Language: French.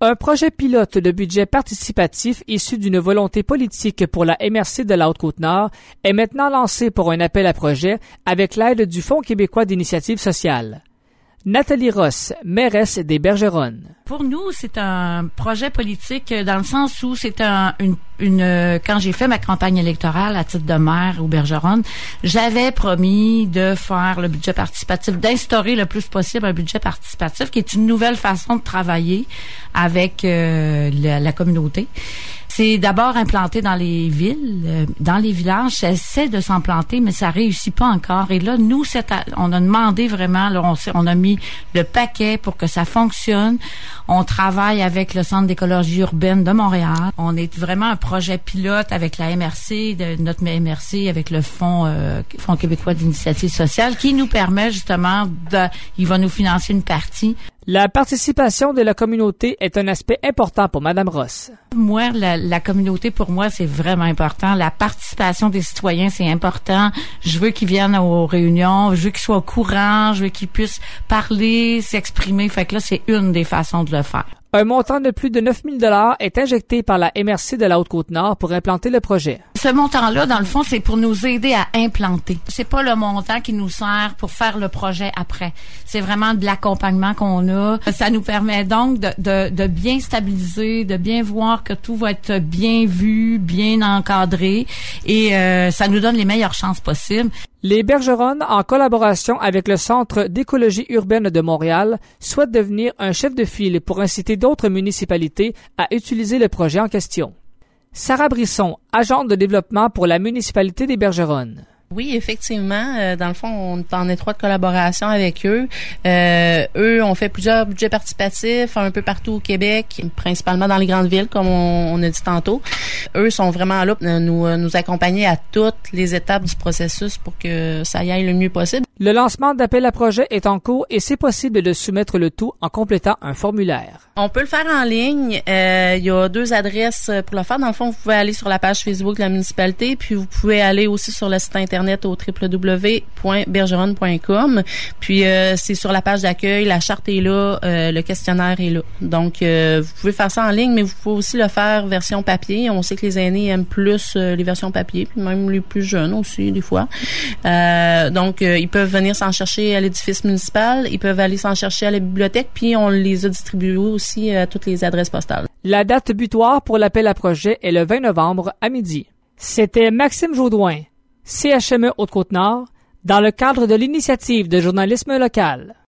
Un projet pilote de budget participatif issu d'une volonté politique pour la MRC de la Haute-Côte-Nord est maintenant lancé pour un appel à projet avec l'aide du Fonds québécois d'initiative sociale. Nathalie Ross, mairesse des Bergeronnes. Pour nous, c'est un projet politique dans le sens où c'est quand j'ai fait ma campagne électorale à titre de maire aux Bergeronnes, j'avais promis de faire le budget participatif, d'instaurer le plus possible un budget participatif qui est une nouvelle façon de travailler avec la communauté. C'est d'abord implanté dans les villes, dans les villages. J'essaie de s'implanter, mais ça réussit pas encore. Et là, nous, on a demandé vraiment, là, on a mis le paquet pour que ça fonctionne. On travaille avec le Centre d'écologie urbaine de Montréal. On est vraiment un projet pilote avec la MRC, notre MRC, avec le Fonds québécois d'initiative sociale, qui nous permet justement il va nous financer une partie. La participation de la communauté est un aspect important pour Madame Ross. Moi, la communauté, pour moi, c'est vraiment important. La participation des citoyens, c'est important. Je veux qu'ils viennent aux réunions, je veux qu'ils soient au courant, je veux qu'ils puissent parler, s'exprimer. Fait que là, c'est une des façons de le faire. Un montant de plus de 9 000 $ est injecté par la MRC de la Haute-Côte-Nord pour implanter le projet. Ce montant-là, dans le fond, c'est pour nous aider à implanter. C'est pas le montant qui nous sert pour faire le projet après. C'est vraiment de l'accompagnement qu'on a. Ça nous permet donc de bien stabiliser, de bien voir que tout va être bien vu, bien encadré et ça nous donne les meilleures chances possibles. Les Bergeronnes, en collaboration avec le Centre d'écologie urbaine de Montréal, souhaitent devenir un chef de file pour inciter d'autres municipalités à utiliser le projet en question. Sarah Brisson, agente de développement pour la municipalité des Bergeronnes. Oui, effectivement. Dans le fond, on est en étroite collaboration avec eux. Eux ont fait plusieurs budgets participatifs un peu partout au Québec, principalement dans les grandes villes, comme on a dit tantôt. Eux sont vraiment là pour nous accompagner à toutes les étapes du processus pour que ça y aille le mieux possible. Le lancement d'appel à projet est en cours et c'est possible de soumettre le tout en complétant un formulaire. On peut le faire en ligne. Il y a 2 adresses pour le faire. Dans le fond, vous pouvez aller sur la page Facebook de la municipalité, puis vous pouvez aller aussi sur le site internet au www.bergeronnes.com. Puis c'est sur la page d'accueil, la charte est là, le questionnaire est là. Donc vous pouvez faire ça en ligne, mais vous pouvez aussi le faire version papier. On sait que les aînés aiment plus les versions papier, puis même les plus jeunes aussi des fois. Donc ils peuvent venir s'en chercher à l'édifice municipal, ils peuvent aller s'en chercher à la bibliothèque, puis on les a distribués aussi à toutes les adresses postales. La date butoir pour l'appel à projet est le 20 novembre à midi. C'était Maxime Jaudoin, CHME Haute-Côte-Nord, dans le cadre de l'initiative de journalisme local.